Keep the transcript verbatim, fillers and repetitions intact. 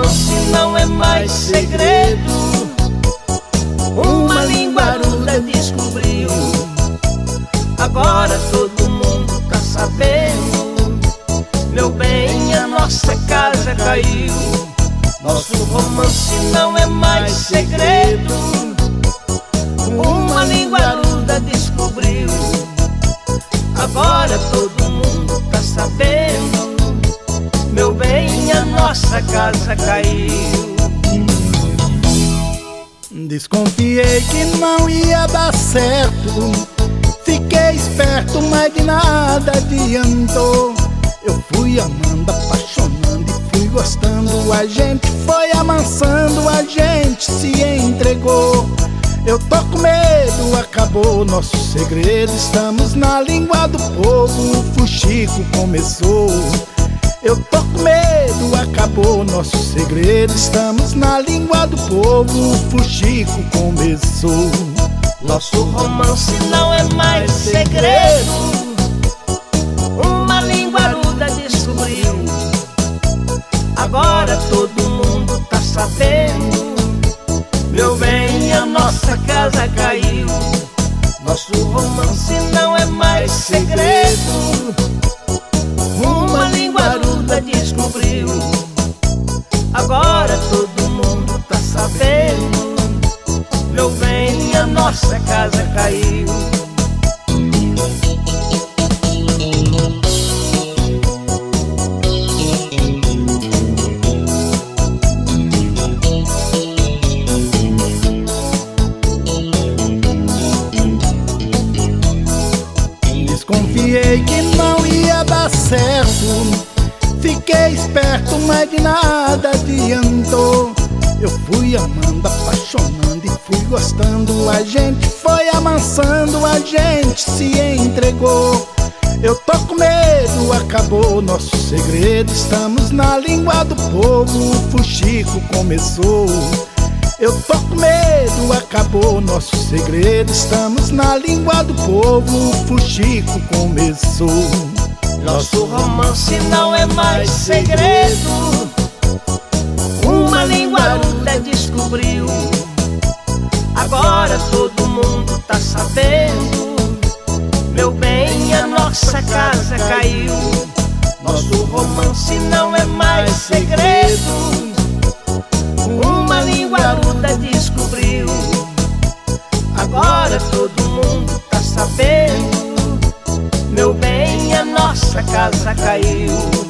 romance não é mais segredo. Uma linguaruda descobriu, agora todo mundo tá sabendo. Meu bem, a nossa casa caiu. Nosso romance não é mais segredo. Uma linguaruda descobriu, agora todo mundo tá sabendo. Meu bem, a nossa casa caiu. Desconfiei que não ia dar certo, fiquei esperto, mas de nada adiantou. Eu fui amando, apaixonando e fui gostando. A gente foi amansando, a gente se entregou. Eu tô com medo, acabou nosso segredo. Estamos na língua do povo, o fuxico começou. Eu tô com medo, acabou nosso segredo. Estamos na língua do povo, o fuxico começou. Nosso romance não é mais segredo. Uma linguaruda descobriu, agora todo mundo tá sabendo. Meu bem, a nossa casa caiu. Nosso romance não é mais segredo. Uma linguaruda descobriu, agora todo mundo tá sabendo. Meu bem, a nossa casa caiu. Desconfiei que não ia dar certo, fiquei esperto, mas de nada adiantou. Eu fui amando, apaixonando e fui gostando. A gente foi amansando, a gente se entregou. Eu tô com medo, acabou nosso segredo. Estamos na língua do povo, o fuxico começou. Eu tô com medo, acabou nosso segredo. Estamos na língua do povo, o fuxico começou. Nosso romance não é mais segredo. Uma linguaruda descobriu, agora todo mundo tá sabendo. Meu bem, a nossa casa caiu. Nosso romance não é mais segredo. Uma linguaruda descobriu, agora todo mundo tá sabendo. Meu bem, a nossa casa caiu.